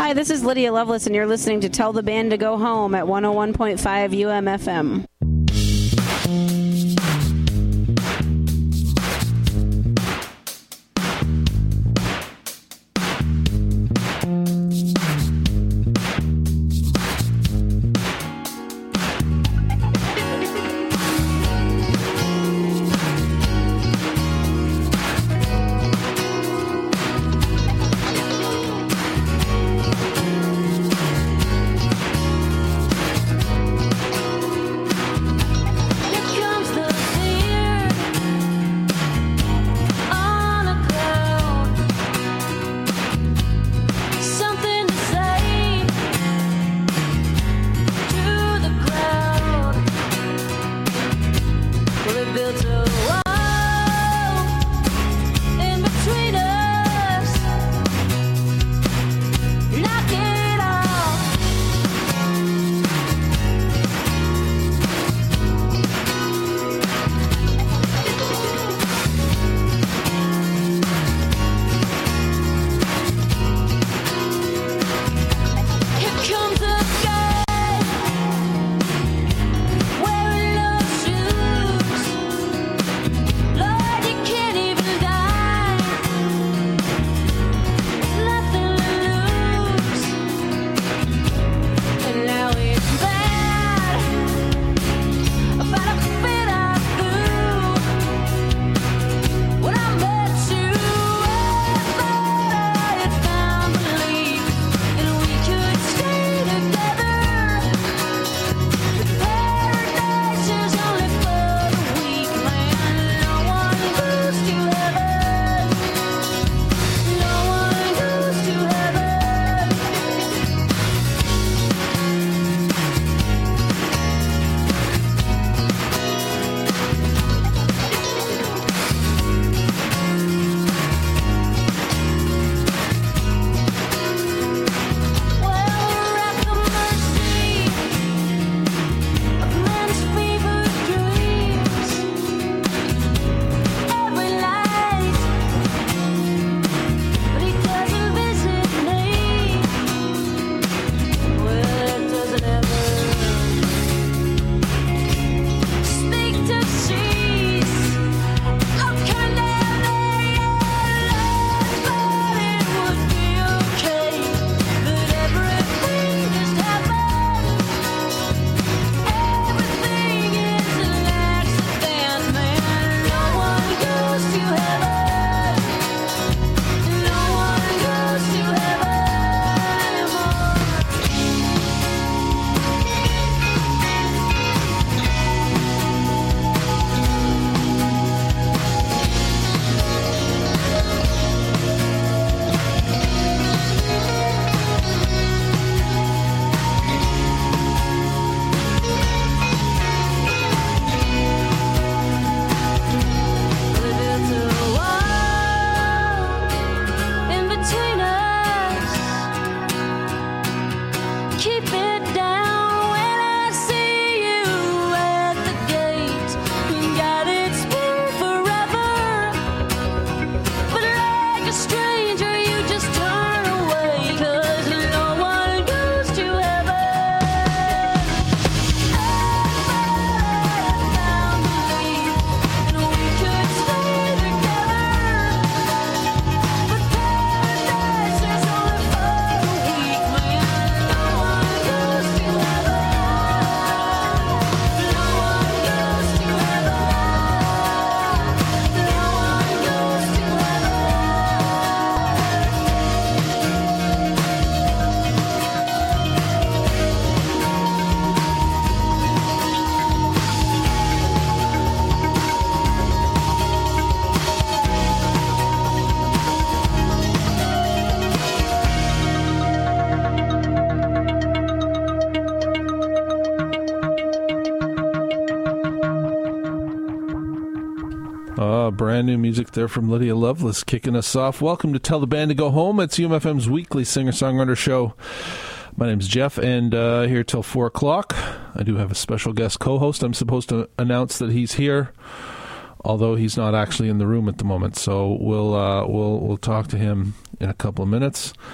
Hi, this is Lydia Lovelace, and you're listening to Tell the Band to Go Home at 101.5 UMFM. Brand new music there from Lydia Lovelace kicking us off. Welcome to Tell the Band to Go Home. It's UMFM's weekly singer-songwriter show. My name's Jeff, and here till 4 o'clock. I do have a special guest co-host. I'm supposed to announce that he's here, although he's not actually in the room at the moment. So we'll talk to him in a couple of minutes.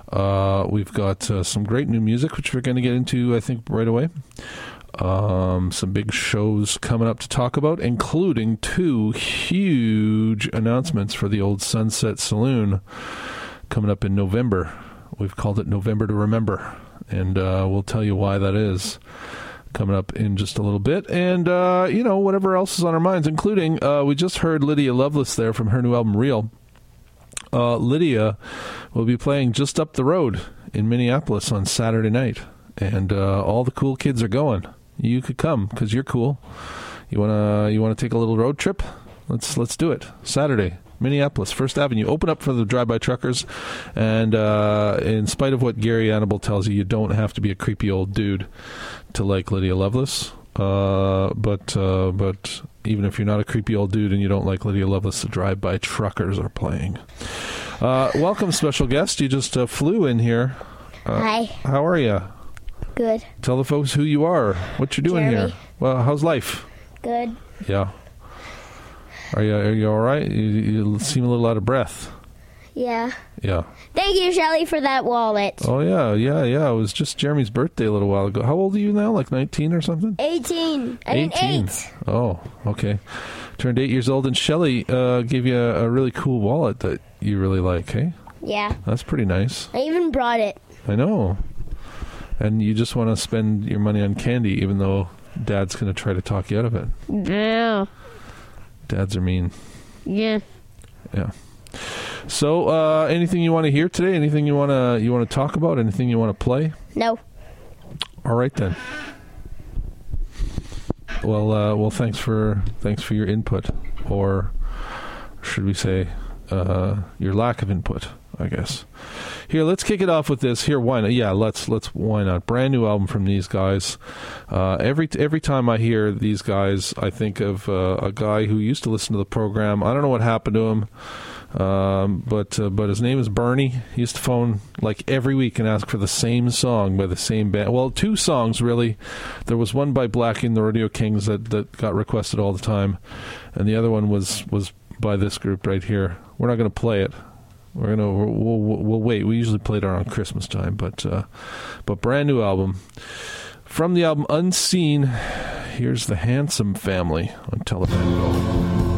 We've got some great new music, which we're going to get into, I think, right away. Some big shows coming up to talk about, including 2 huge announcements for the old Sunset Saloon coming up in November. We've called it November to Remember, and we'll tell you why that is coming up in just a little bit. And, whatever else is on our minds, including we just heard Lydia Lovelace there from her new album, Real. Lydia will be playing just up the road in Minneapolis on Saturday night, and all the cool kids are going. You could come because you're cool. You wanna take a little road trip? Let's do it. Saturday, Minneapolis, First Avenue. Open up for the drive-by truckers, and in spite of what Gary Annable tells you, you don't have to be a creepy old dude to like Lydia Lovelace. But even if you're not a creepy old dude and you don't like Lydia Lovelace, the drive-by truckers are playing. Welcome, special guest. You just flew in here. Hi. How are you? Good. Tell the folks who you are, what you're doing Jeremy. here. Well, how's life? Good. Yeah. Are you all right? You seem a little out of breath. Yeah. Yeah. Thank you, Shelly, for that wallet. Oh, yeah. It was just Jeremy's birthday a little while ago. How old are you now? Like 19 or something? 18. I mean 8. Oh, okay. Turned 8 years old, and Shelly gave you a really cool wallet that you really like, hey? Yeah. That's pretty nice. I even brought it. I know. And you just want to spend your money on candy, even though Dad's going to try to talk you out of it. Yeah. Dads are mean. Yeah. Yeah. So, anything you want to hear today? Anything you want to talk about? Anything you want to play? No. All right then. Well, thanks for your input, or should we say, your lack of input, I guess. Here, let's kick it off with this. Here, why not? Yeah, let's why not? Brand new album from these guys. Every time I hear these guys, I think of a guy who used to listen to the program. I don't know what happened to him, but his name is Bernie. He used to phone like every week and ask for the same song by the same band. Well, 2 songs really. There was one by Blackie and the Rodeo Kings that got requested all the time, and the other one was by this group right here. We're not going to play it. We'll wait. We usually play it around Christmas time, but brand new album from the album Unseen. Here's the Handsome Family on Tell the Band to Go Home.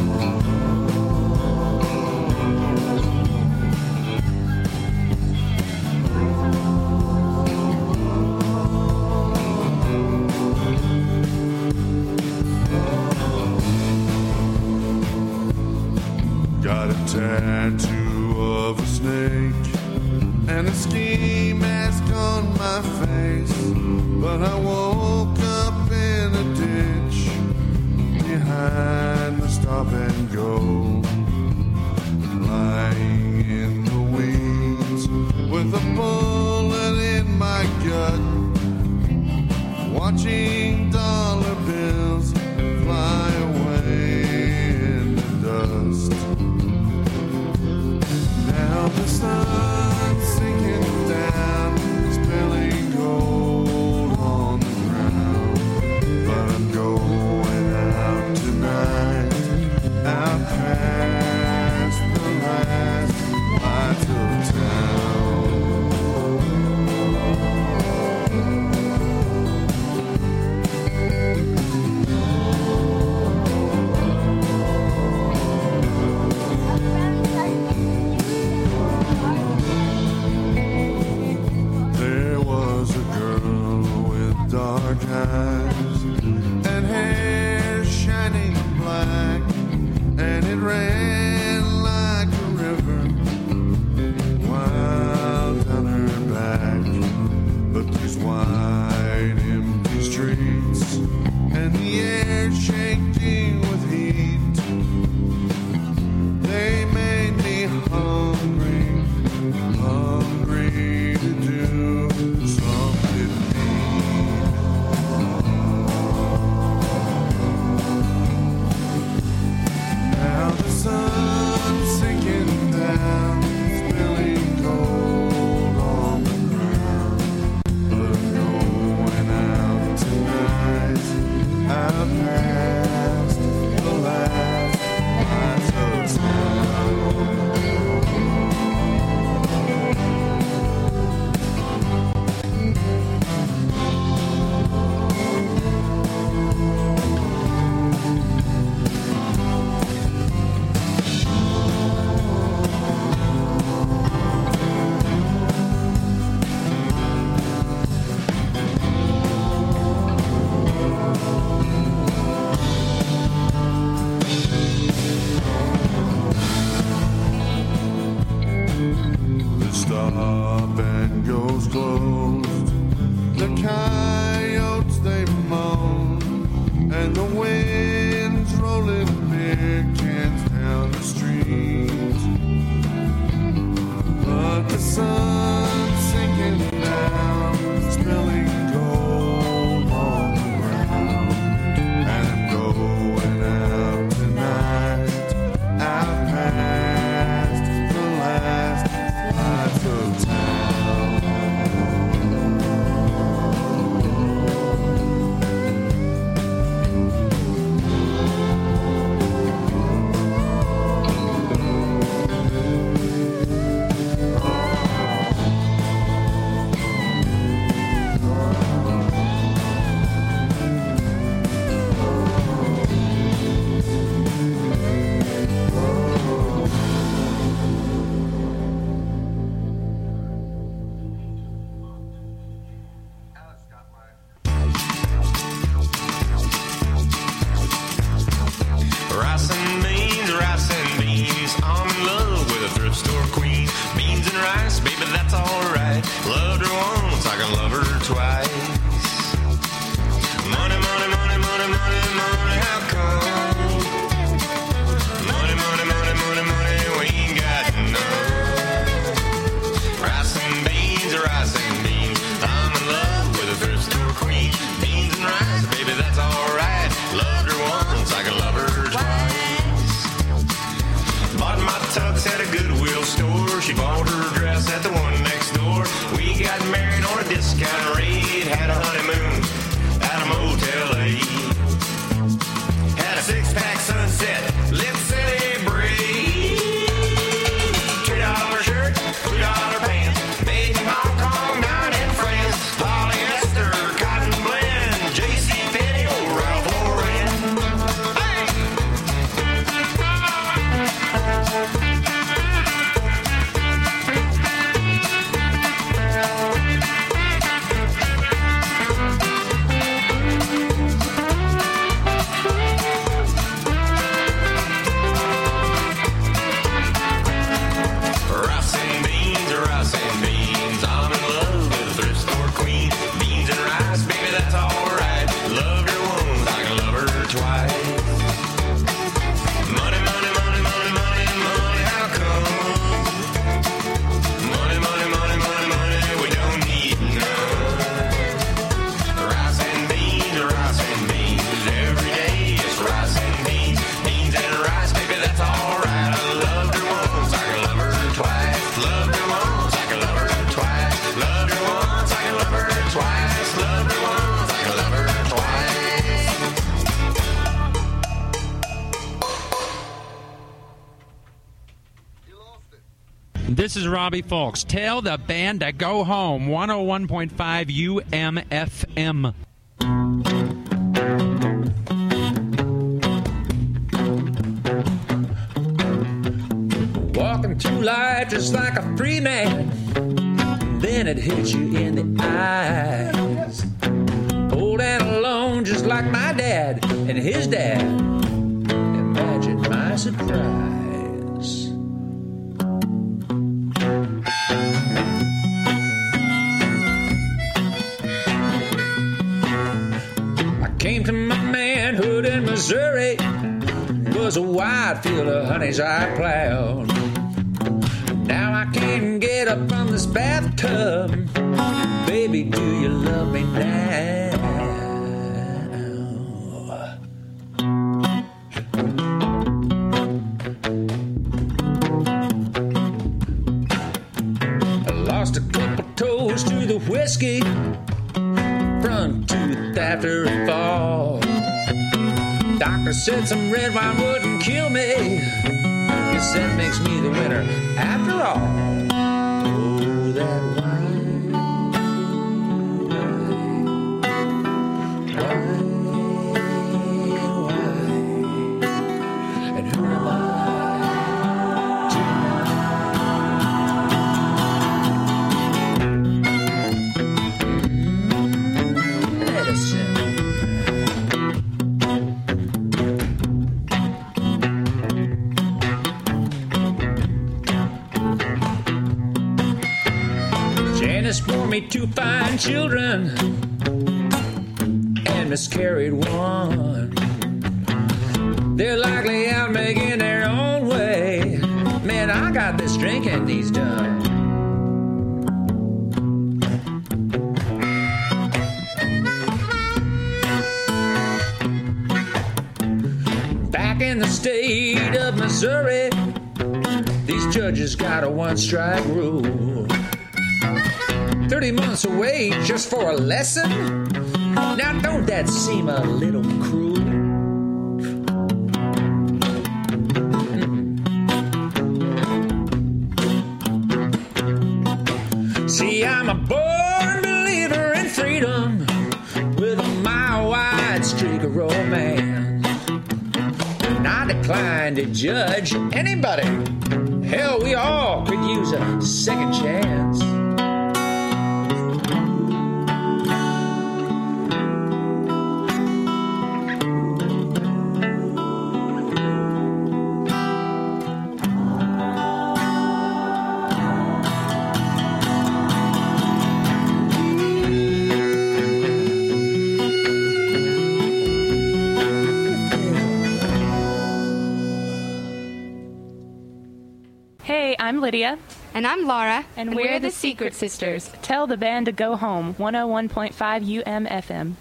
Got a tattoo of a snake and a ski mask on my face, but I woke up in a ditch behind the stop and go, lying in the weeds with a bullet in my gut, watching dollar bills fly away in the dust. Now the sun's sinking down, spilling gold on the ground, but I'm going out tonight, out past the last lights of town. stop and goes closed. The coyotes they moan, and the wind's rolling beer cans down the street. But the sun's sinking down, spilling gold on the ground, and I'm going out tonight, out past the last lights of town. Rice and beans, I'm in love with a thrift store queen. Beans and rice, baby, that's alright. Loved her once, I can love her twice. Money, money, money, money, money, money, how come? Money, money, money, money, money, we ain't got none. Rice and beans, I'm in love with a thrift store queen. Beans and rice, baby, that's alright. Loved her once, I can love her twice. Bought my tux at a Goodwill store. She bought her dress at the one next door. We got married on a discount rate. Had a honeymoon at a Motel 8. Had a six-pack Sunset. Let's celebrate. $2 shirt, $2 pants. Made in Hong Kong, down in France. Polyester, cotton blend. JCPenney, old Ralph Lauren. Hey! Rice and beans, I'm in love with a thrift store queen. Beans and rice, baby, that's alright. Loved her once, I can love her twice. Money, money, money, money, money, money, how come? Money, money, money, money, money, we don't need none. Rice and beans, every day it's rice and beans. Beans and rice, baby, that's alright. I loved her once, I can love her twice. Loved her once, I can love her twice. Loved her once, I can love her twice. Loved her once, I can love her twice. This is Robbie Fulks. Tell the band to go home. 101.5 UMFM. Walking through life just like a free man, then it hits you in the eyes. Old and alone just like my dad and his dad. Imagine my surprise. I came to my manhood in Missouri. It was a wide field of honeys I plowed. Now I can't get up from this bathtub. Baby, do you love me now? I lost a couple toes to the whiskey, front tooth after a fall. Doctor said some red wine wouldn't kill me. Guess that makes me the winner after all. Oh, that wine, wine. And who am I tonight? Medicine. and it's borne me 2 fine children and miscarried one. They're likely out making their own way. Man, I got this drinking these done. Back in the state of Missouri, these judges got a 1-strike rule. 30 months away just for a lesson? Now don't that seem a little cruel? See, I'm a born believer in freedom with a mile-wide streak of romance. And I decline to judge anybody. Hell, we all could use a second chance. I'm Lydia. And I'm Laura. And we're the Secret Sisters. Tell the band to go home. 101.5 UMFM.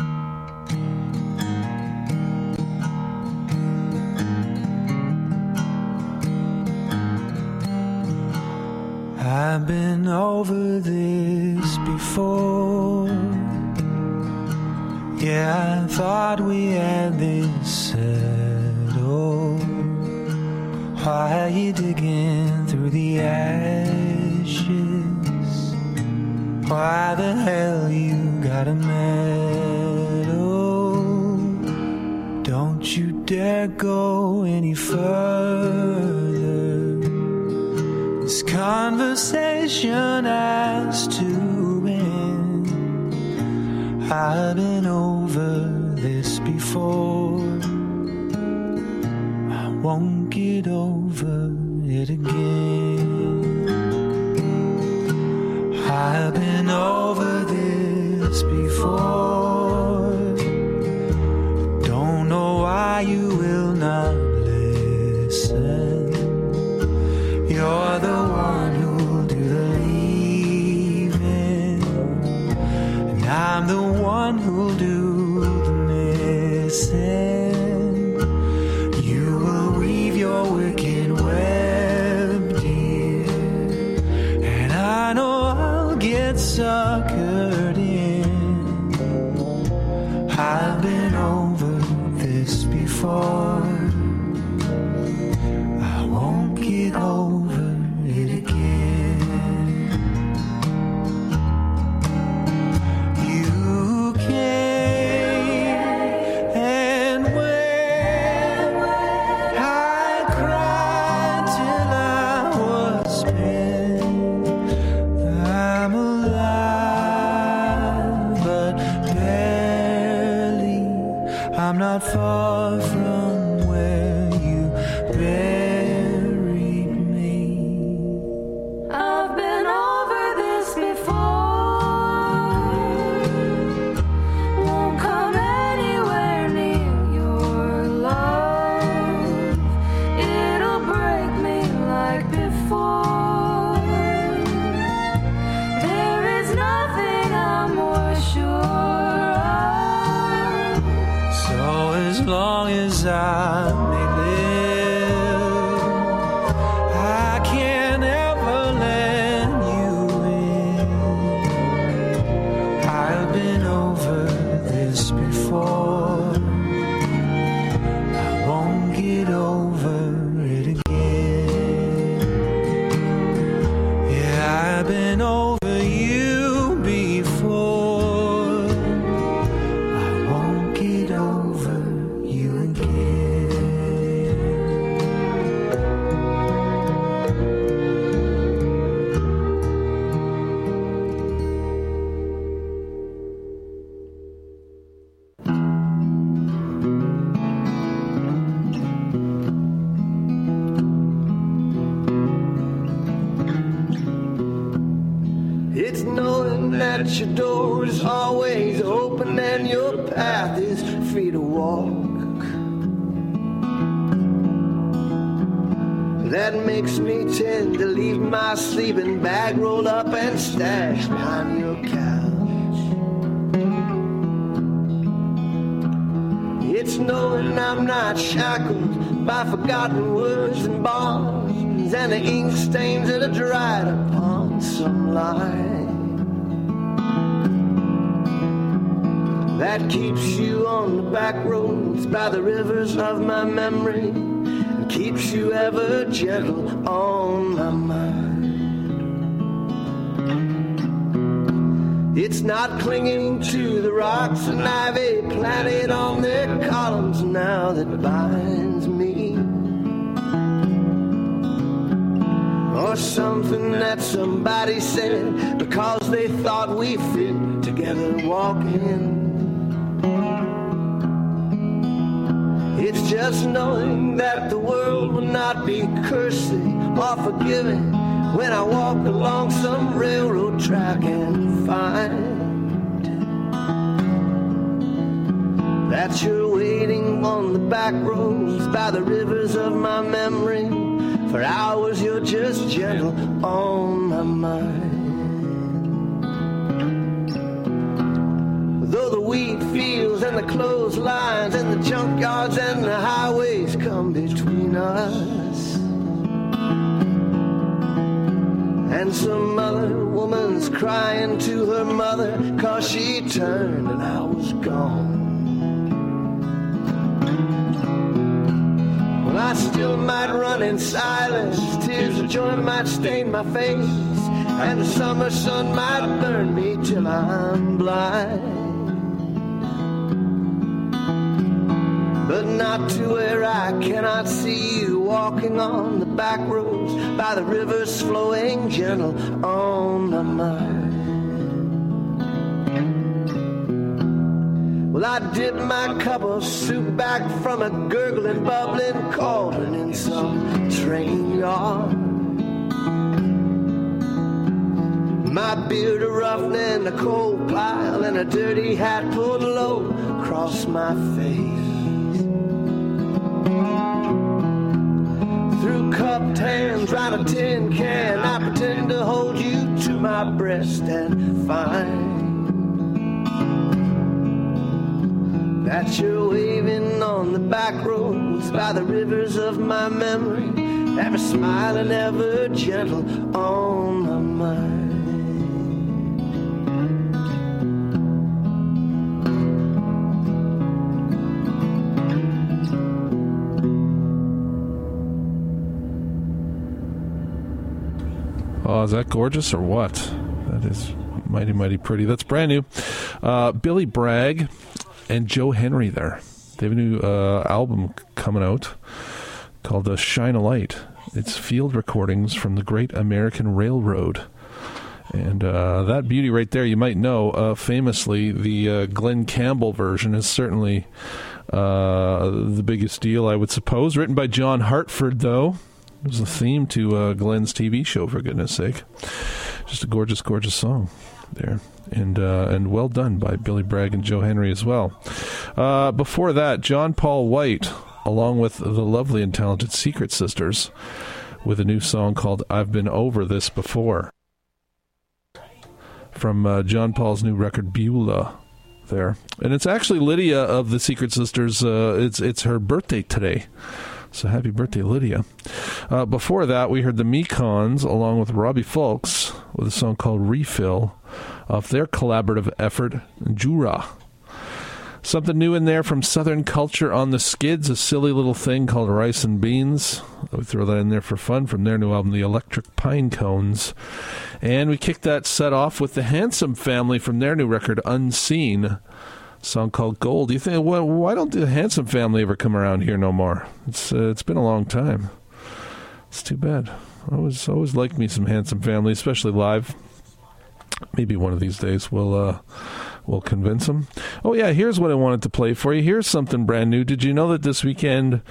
I've been over this before. Yeah, I thought we had this settled. Why are you digging through the ashes? Why the hell you gotta meddle? Don't you dare go any further. This conversation has to end. I've been over this before. I won't get over it again. I've been over this before. Don't know why you will not listen. You're the one who'll do the leaving, and I'm the one who'll do the missing. You will weave your wicked web, dear, and I know I'll get suckered in. I've been over this before. I won't get over it again. You came and went. I cried till I was spent. I'm alive, but barely. I'm not far from where you buried me. I've been over this before. Won't come anywhere near your love. It'll break me like before. There is nothing I'm more sure of. So as long as I may live, I can't ever let you in. I've been over this before. I won't get over it again. Yeah, I've been over you before. I won't get over you again. It's knowing that your door is always open and your path is free to walk. That makes me tend to leave my sleeping bag rolled up and stashed behind your couch. It's knowing I'm not shackled by forgotten words and bonds and the ink stains that are dried upon some line. That keeps you on the back roads by the rivers of my memory, keeps you ever gentle on my mind. It's not clinging to the rocks and ivy planted on their columns now that binds me, or something that somebody said because they thought we fit together walking. It's just knowing that the world will not be cursing or forgiving when I walk along some railroad track and find that you're waiting on the back roads by the rivers of my memory. For hours you're just gentle on my mind. Though the wheat fields and the clotheslines and the junkyards and the highways come between us, and some other woman's crying to her mother 'cause she turned and I was gone. Well, I still might run in silence, tears of joy might stain my face, and the summer sun might burn me till I'm blind. But not to where I cannot see you walking on the back roads by the rivers flowing gentle on my mind. Well, I dip my cup of soup back from a gurgling, bubbling cauldron in some train yard. My beard a roughening a coal pile and a dirty hat pulled low across my face. Through cupped hands, round a tin can, I pretend to hold you to my breast and find that you're waving on the back roads by the rivers of my memory, ever smiling, ever gentle on my mind. Oh, is that gorgeous or what? That is mighty, mighty pretty. That's brand new. Billy Bragg and Joe Henry there. They have a new album coming out called Shine a Light. It's field recordings from the Great American Railroad. And that beauty right there, you might know, famously, the Glenn Campbell version is certainly the biggest deal, I would suppose. Written by John Hartford, though. It was a theme to Glenn's TV show, for goodness sake. Just a gorgeous, gorgeous song there. And well done by Billy Bragg and Joe Henry as well. Before that, John Paul White, along with the lovely and talented Secret Sisters, with a new song called I've Been Over This Before. From John Paul's new record, Beulah, there. And it's actually Lydia of the Secret Sisters. It's her birthday today. So happy birthday, Lydia. Before that, we heard the Mekons, along with Robbie Fulks, with a song called Refill, off their collaborative effort, Jura. Something new in there from Southern Culture on the Skids, a silly little thing called Rice and Beans. We throw that in there for fun from their new album, The Electric Pine Cones. And we kicked that set off with the Handsome Family from their new record, Unseen. Song called Gold. You think, well, why don't the Handsome Family ever come around here no more? It's been a long time. It's too bad. I always liked me some Handsome Family, especially live. Maybe one of these days we'll convince them. Oh yeah, here's what I wanted to play for you. Here's something brand new. Did you know that this weekend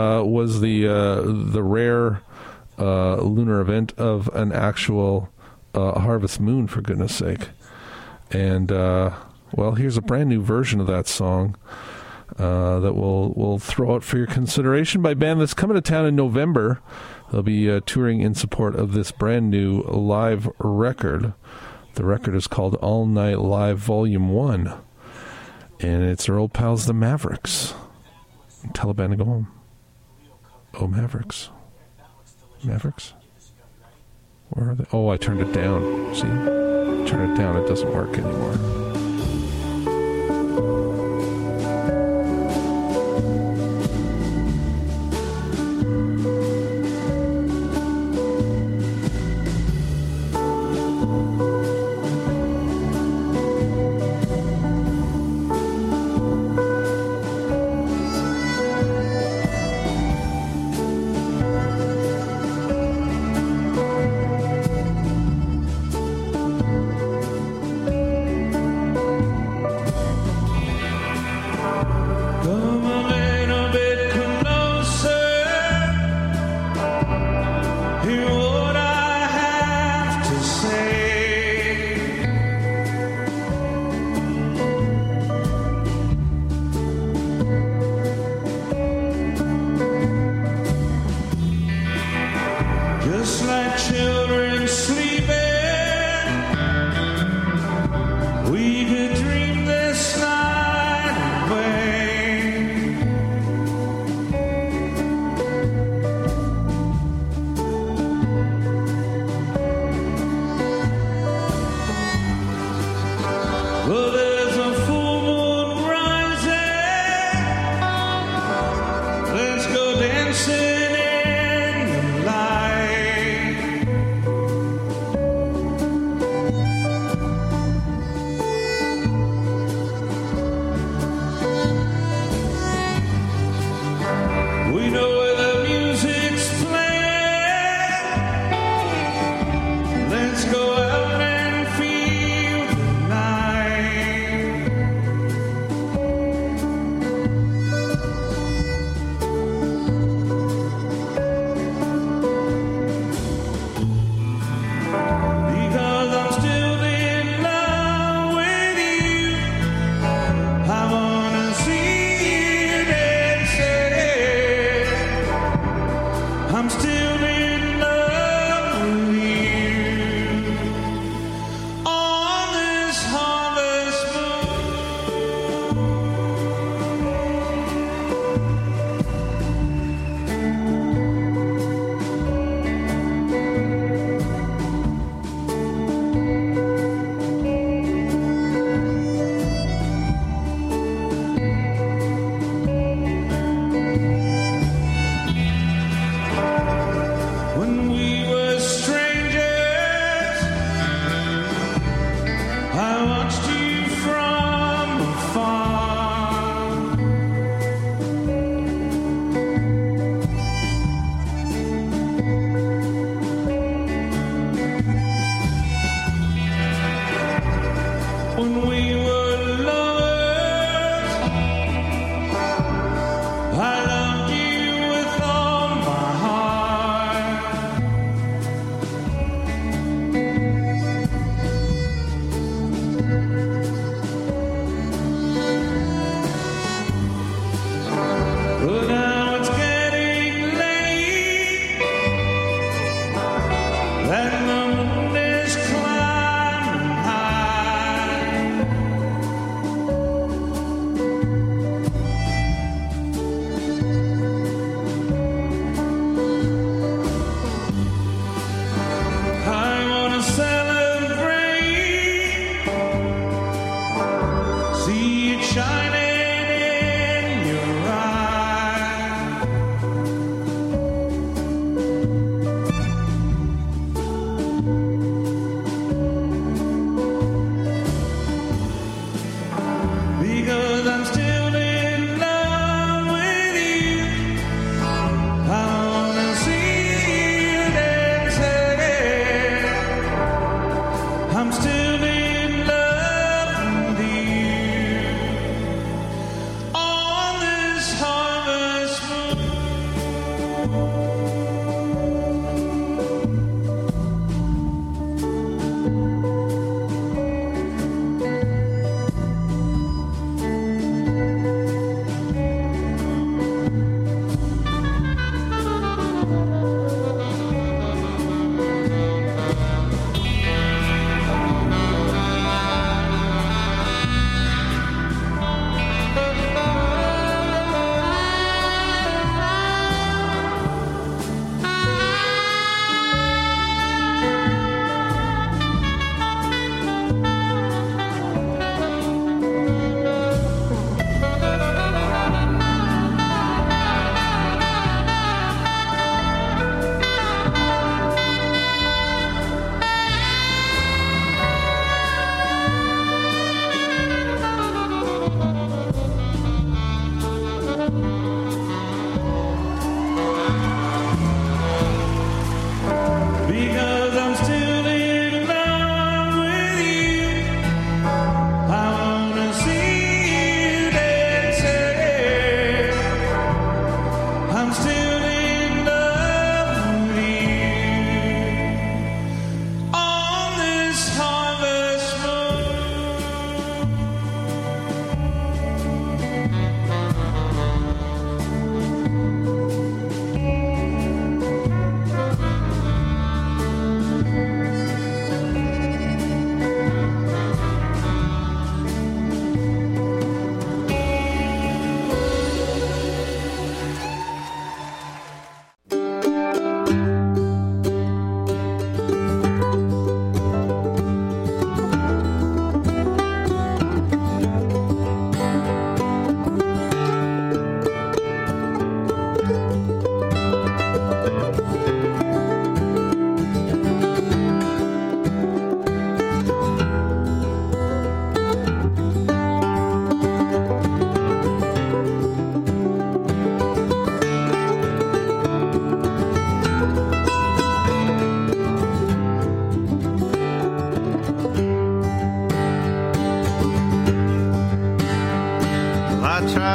was the rare lunar event of an actual Harvest Moon, for goodness sake. And, well, here's a brand new version of that song that we'll throw out for your consideration by a band that's coming to town in November. They'll be touring in support of this brand new live record. The record is called All Night Live Volume 1. And it's our old pals, the Mavericks. Tell the band to go home. Oh, Mavericks. Mavericks? Where are they? Oh, I turned it down. See? Turn it down. It doesn't work anymore.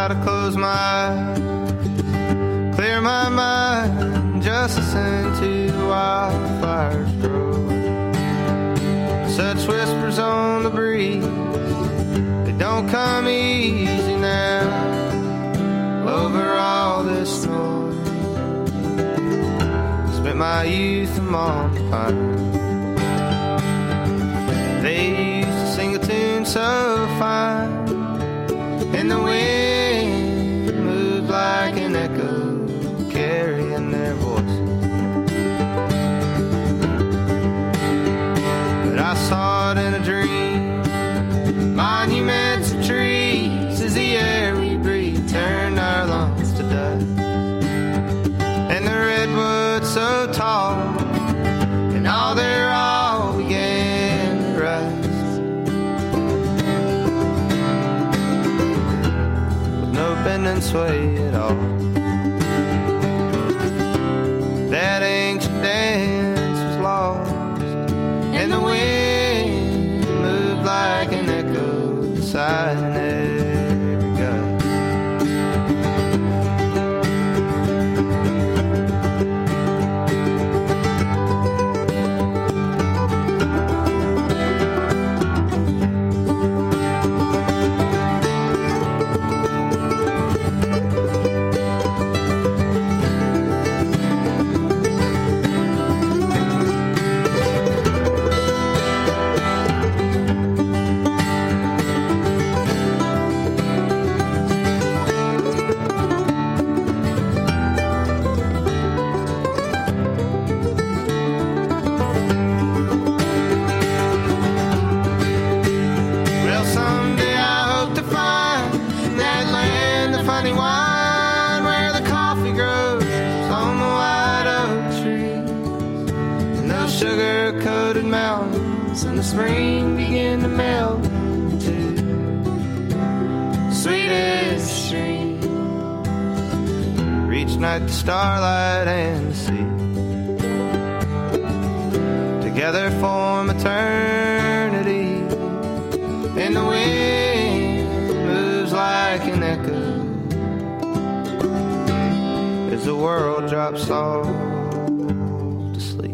try to close my eyes, clear my mind, just listen to the wildfires grow. Such whispers on the breeze, they don't come easy now. Over all this noise, spent my youth among the pines. They used to sing a tune so fine, and the wind moved like an echo, carrying their voices. But I saw it in a dream, monuments of trees, as the air we breathe turned our lungs to dust. And the redwoods so tall, and all their all began to rust. With no bend and sway at all, that ancient dance was lost, and the wind moved like an echo beside an every gust. Sugar-coated mountains in the spring begin to melt into sweetest stream. Reach night the starlight and the sea together form eternity, and the wind moves like an echo as the world drops off to sleep.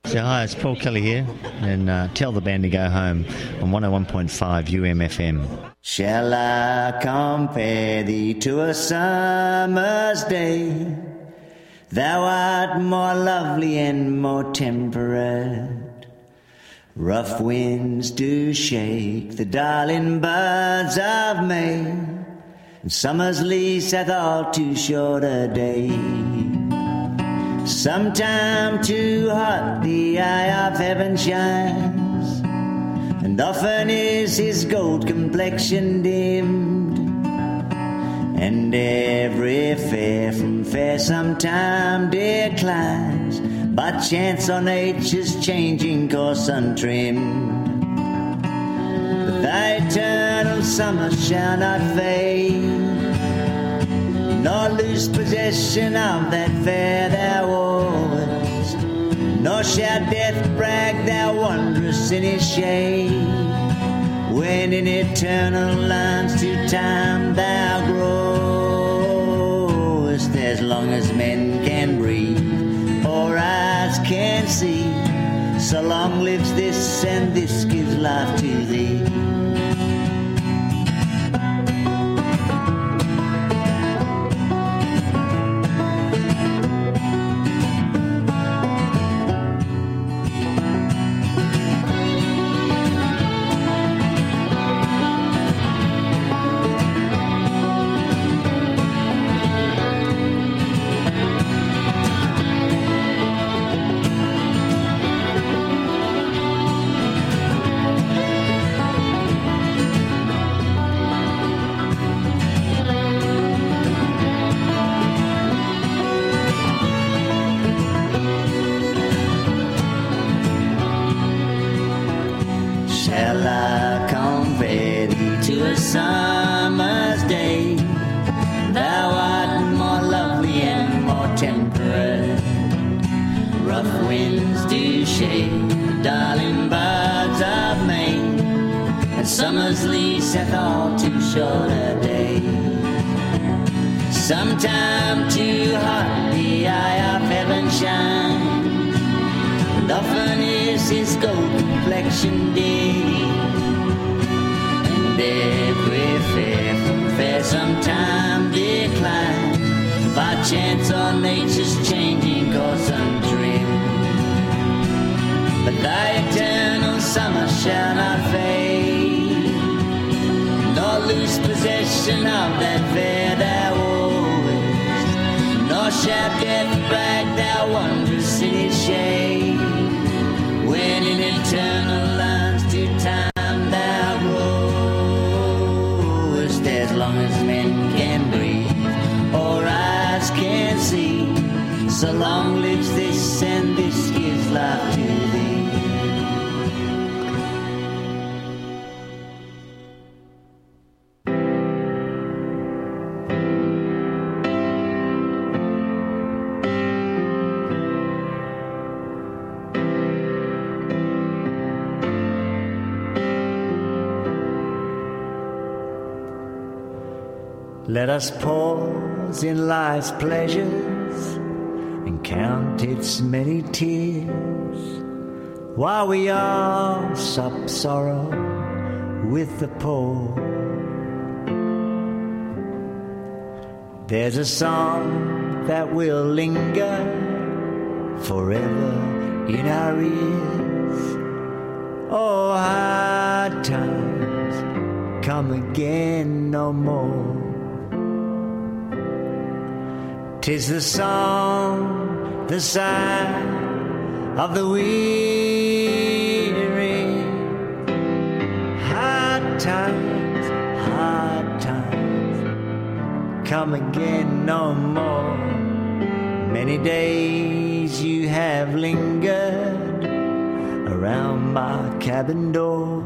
So hi, it's Paul Kelly here, and tell the band to go home on 101.5 UMFM. Shall I compare thee to a summer's day? Thou art more lovely and more temperate. Rough winds do shake the darling buds of May, and summer's lease hath all too short a day. Sometime too hot the eye of heaven shines, and often is his gold complexion dimmed, and every fair from fair sometime declines, by chance or nature's changing course untrimmed. But thy eternal summer shall not fade, nor lose possession of that fair thou owest, nor shall death brag thou wondrous in his shade, when in eternal lines to time thou growest. As long as men can breathe or eyes can see, so long lives this, and this gives life to thee. Summer's day, thou art more lovely and more temperate. Rough winds do shake the darling buds of May, and summer's lease hath all too short a day. Sometime too hot the eye of heaven shines, and often is his gold complexion dim, and every fair from fair sometime decline, by chance or nature's changing course untrimmed. But thy eternal summer shall not fade, nor lose possession of that fair thou owest, nor shall death brag thou wondrous in his shade, when in eternal lines to time thou growest. As long as men can breathe or eyes can see, so long lives this, and this gives life to thee. Let us pause in life's pleasures and count its many tears, while we all sup sorrow with the poor. There's a song that will linger forever in our ears. Oh, hard times come again no more. 'Tis the song, the sigh of the weary. Hard times come again no more. Many days you have lingered around my cabin door.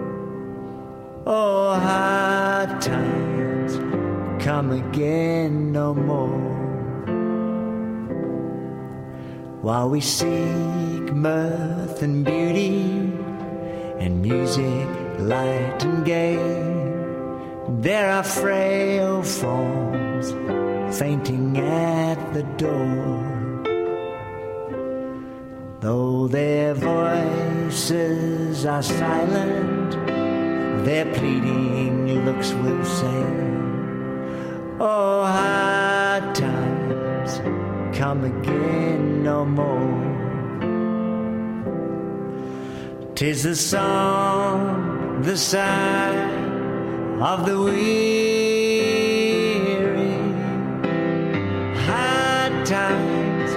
Oh, hard times come again no more. While we seek mirth and beauty and music light and gay, there are frail forms fainting at the door. Though there voices are silent, their pleading looks will say, oh, hard times come again no more. 'Tis the song, the sigh of the weary. Hard times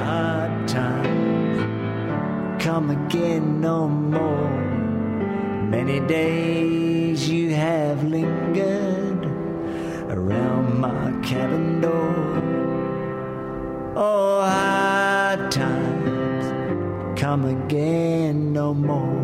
come again no more. Many days you have lingered around my cabin door. Oh, hard times come again no more.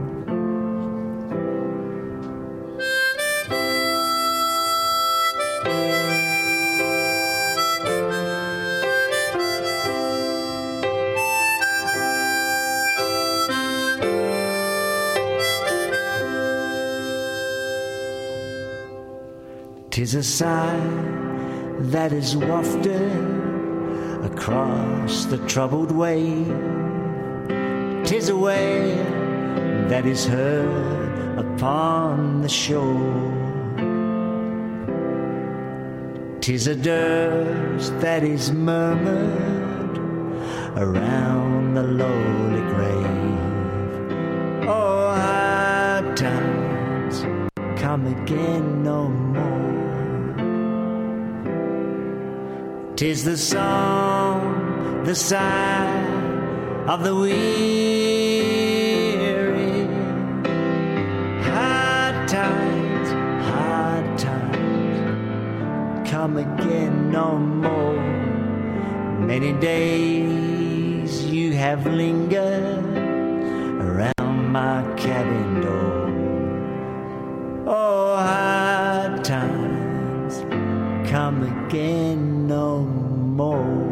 Tis a sigh that is wafted across the troubled wave. 'Tis a wail that is heard upon the shore. 'Tis a dirge that is murmured around the lowly grave. Oh, hard times come again no more. 'Tis the song, the sigh of the weary. Hard times come again no more. Many days you have lingered around my cabin door. Oh, hard times come again no more.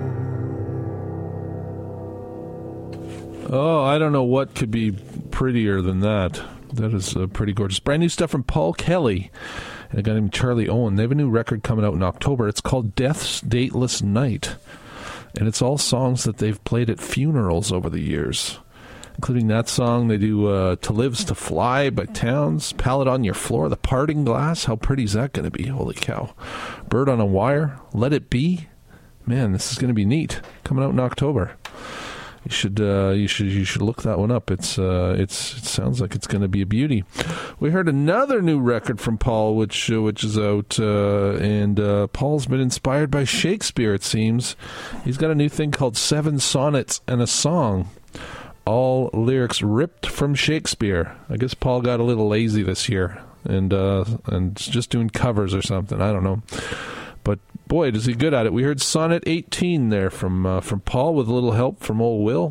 Oh, I don't know what could be prettier than that. That is pretty gorgeous. Brand new stuff from Paul Kelly and a guy named Charlie Owen. They have a new record coming out in October. It's called Death's Dateless Night. And it's all songs that they've played at funerals over the years, including that song. They do To Live's to Fly by Towns, Pallet on Your Floor, The Parting Glass. How pretty is that going to be? Holy cow. Bird on a Wire, Let It Be. Man, this is going to be neat. Coming out in October. You should look that one up. It sounds like it's going to be a beauty. We heard another new record from Paul, which is out, and Paul's been inspired by Shakespeare. It seems he's got a new thing called 7 Sonnets and a Song, all lyrics ripped from Shakespeare. I guess Paul got a little lazy this year and just doing covers or something. I don't know. But boy, is he good at it. We heard Sonnet 18 there from Paul with a little help from old Will.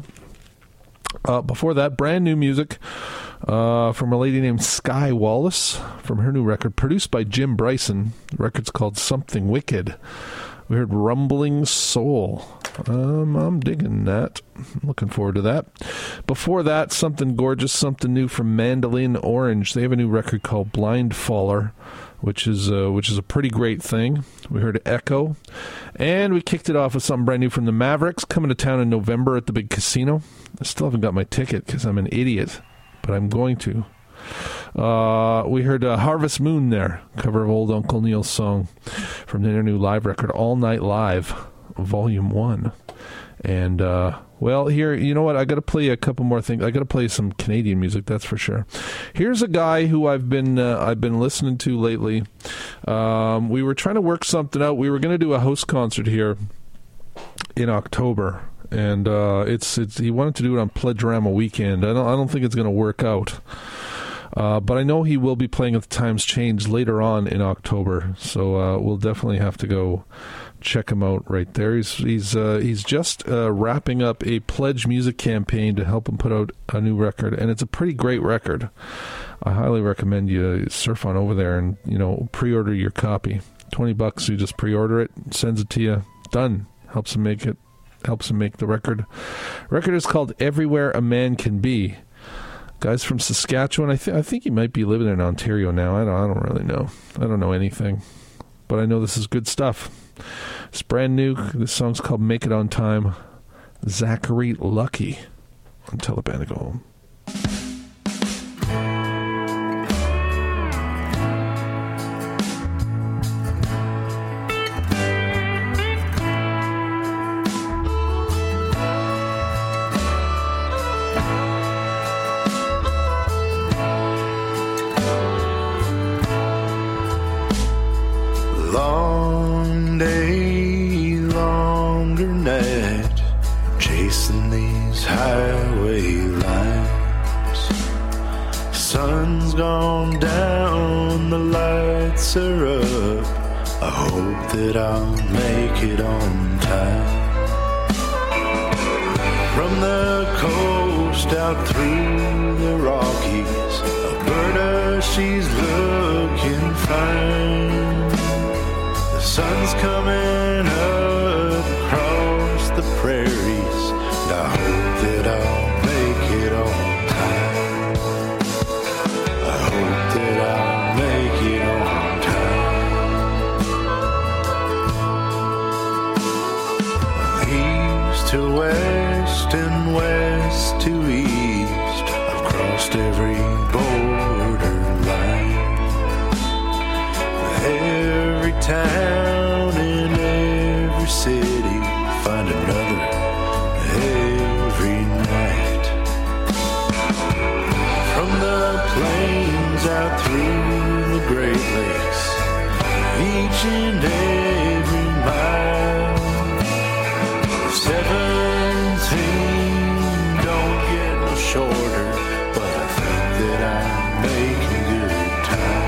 Before that, brand new music from a lady named Sky Wallace from her new record, produced by Jim Bryson. The record's called Something Wicked. We heard Rumbling Soul. I'm digging that. I'm looking forward to that. Before that, something gorgeous, something new from Mandolin Orange. They have a new record called Blind Faller, which is a pretty great thing. We heard Echo, and we kicked it off with something brand new from the Mavericks, coming to town in November at the big casino. I still haven't got my ticket because I'm an idiot, but I'm going to. We heard Harvest Moon there, cover of old Uncle Neil's song from their new live record, All Night Live, Volume 1. And, well, here, you know what? I got to play a couple more things. I got to play some Canadian music, that's for sure. Here's a guy who I've been listening to lately. We were trying to work something out. We were going to do a house concert here in October, and he wanted to do it on Pledgerama weekend. I don't think it's going to work out. But I know he will be playing at the Times Change later on in October, so we'll definitely have to go check him out right there. He's just wrapping up a Pledge music campaign to help him put out a new record, and it's a pretty great record. I highly recommend you surf on over there and pre-order your copy. $20, you just pre-order it, sends it to you, done. Helps him make the record. Record is called Everywhere a Man Can Be. Guy's from Saskatchewan. I think he might be living in Ontario now. I don't really know. I don't know anything, but I know this is good stuff. It's brand new. This song's called Make It On Time. Zachary Lucky on Tell the Band to Go Home. chasing these highway lines. Sun's gone down, the lights are up. I hope that I'll make it on time. From the coast out through the Rockies, Alberta, she's looking fine. The sun's coming up across the prairies, and I hope that I'll make it on time. I hope that I'll make it on time. East to west and west to east, I've crossed every borderline. Every town and every city, find another every night. From the plains out through the Great Lakes, each and every mile. 17 don't get no shorter, but I think that I'm making good time.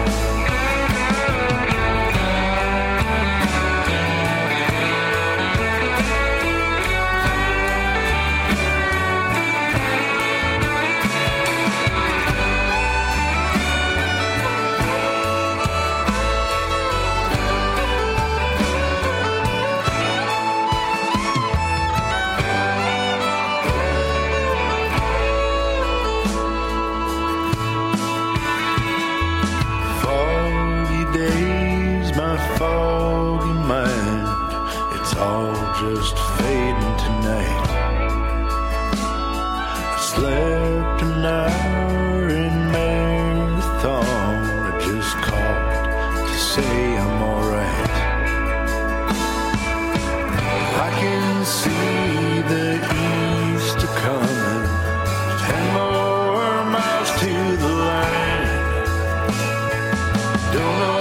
Foggy mind, it's all just fading tonight. I slept an hour in Marathon, I just called to say I'm alright. I can see the east coming, 10 more miles to the line. Don't know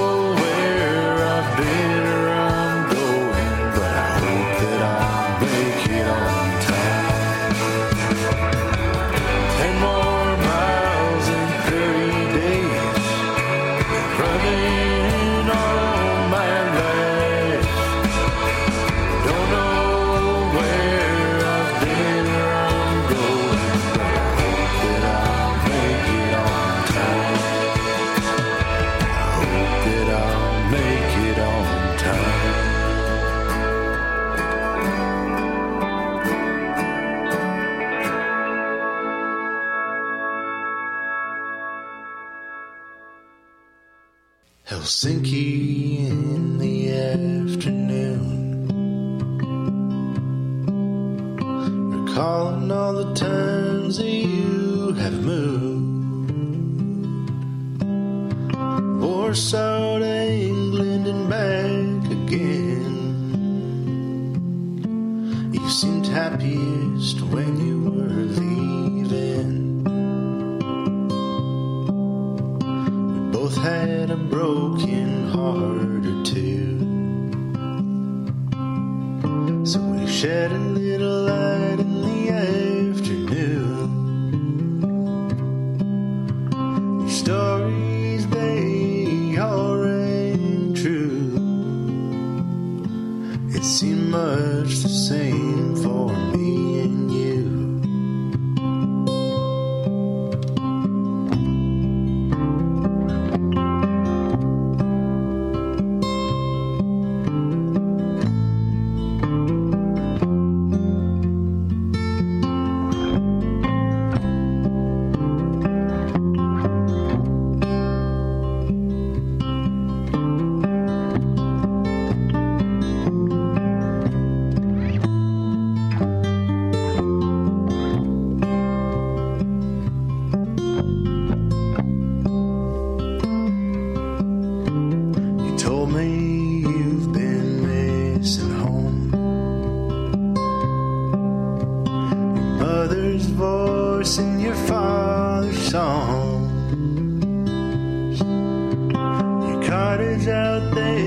Helsinki in the afternoon, recalling all the times that you have moved. Warsaw to England and back again. You seemed happiest when you were leaving. Both had a broken heart or two, so we shed a little light in the afternoon. Your stories, they all rang true. It seemed much the same for me and you.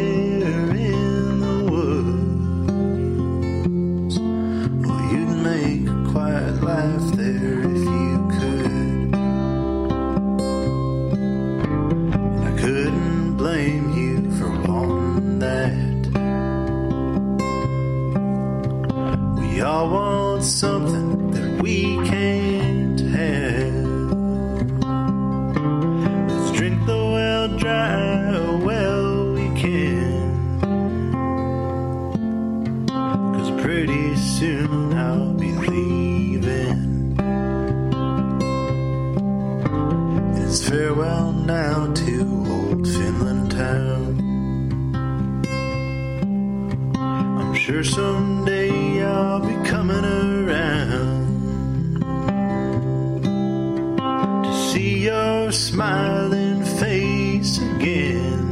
Out there in the woods, well, you'd make quiet laugh there if you could. And I couldn't blame you for wanting that. We all want something that we can't have. Let's drink the well dry, oh well we can. 'Cause pretty soon I'll be leaving. It's farewell now to old Finland town. I'm sure someday I'll be coming around to see your smiling face again.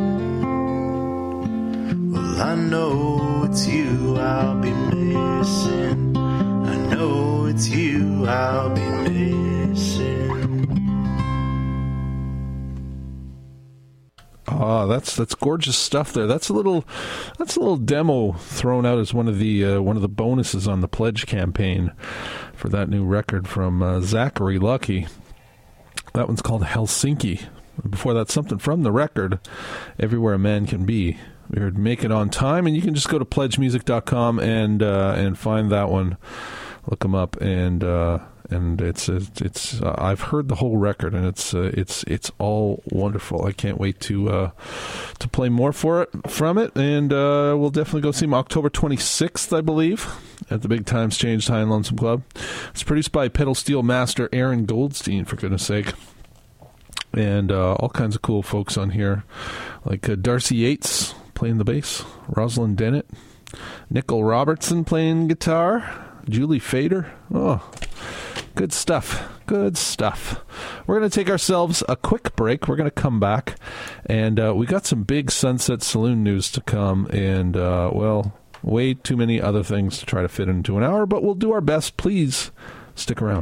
Well, I know it's you I'll be missing. I know it's you I'll be missing. Ah, that's gorgeous stuff there. That's a little demo thrown out as one of the bonuses on the pledge campaign for that new record from Zachary Lucky. That one's called Helsinki. Before that, something from the record, Everywhere a Man Can Be. We heard Make It On Time, and you can just go to pledgemusic.com and find that one. Look them up, and it's I've heard the whole record, and it's all wonderful. I can't wait to play more from it, and we'll definitely go see them October 26th, I believe, at the Big Times Change High and Lonesome Club. It's produced by pedal steel master Aaron Goldstein, for goodness sake. And all kinds of cool folks on here, like Darcy Yates playing the bass, Rosalind Dennett, Nickel Robertson playing guitar, Julie Fader. Oh, good stuff. Good stuff. We're going to take ourselves a quick break. We're going to come back, and we got some big Sunset Saloon news to come, and, well, way too many other things to try to fit into an hour, but we'll do our best. Please stick around.